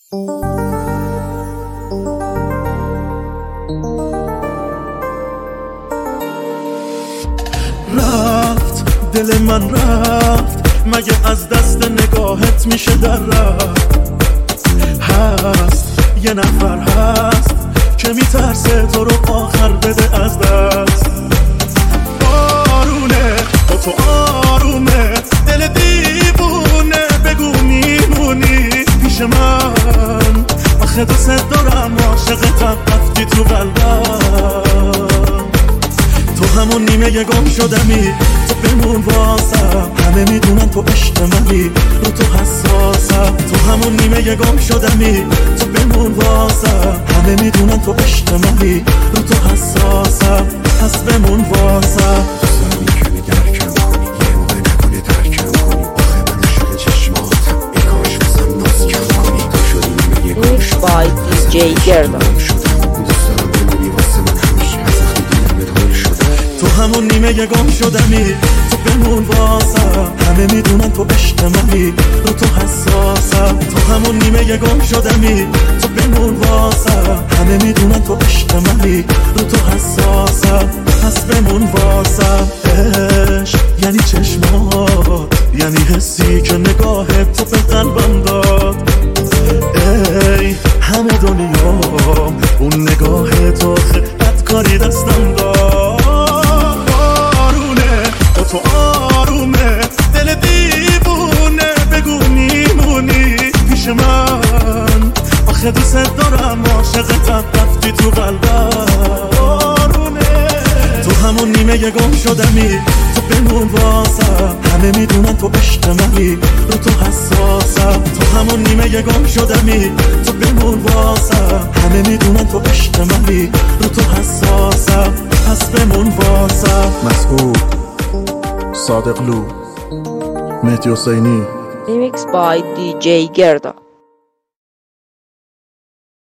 رفت دل من رفت، مگه از دست نگاهت میشه در رفت؟ هست یه نفر هست که میترسه تو رو آخر بده از دست. آرونه با تو آرومه، دل دیوونه، بگو میمونی پیش من؟ آخه دوست دارم، عاشقتم، رفتی تو قلبم. تو همون نیمه گم شدمی، تو بمون واسم، همه میدونن تو عشق منی، رو تو حساسم. تو همون نیمه گم شدمی، تو بمون واسم، همه میدونن تو عشق منی، رو تو حساسم، پس بمون واسم. دوستان میکنی درکم کنی، یه موقع نکنه ترکم کنی، آخه من عاشق چشماتم، ای کاش بازم ناز کم کنی. تو شدی نیمه گم شدم، DJ Gerda. دوست دارم بمونی واسه من همیشه، از وقتی دیدمت هول شدم. تو همون نیمه گم شدمی، تو بمون واسم، همه میدونن تو عشق منی، رو تو حساسم. تو همون نیمه گم شدمی، تو بمون واسم، همه میدونن تو عشق منی، رو تو حساسم، پس بمون واسم. عشق یعنی چشمات، یعنی حسی که نگاهت تو به قلبم داد. ای همه دنیام اون نگاه تو، بدکاری دستم داد. تو آرومه، دل دیوونه، بگو میمونی پیش من؟ آخه دوست دارم، عاشقتم، رفتی تو قلبم. آرونه تو همون نیمه گم شدمی، تو بمون واسم، همه میدونن تو عشق منی، رو تو حساسم. تو همون نیمه گم شدمی، تو بمون واسم، همه میدونن تو عشق منی، رو تو حساسم، پس بمون واسم. مسعود صادقلو، مهدی حسینی. Remix by DJ Gerda.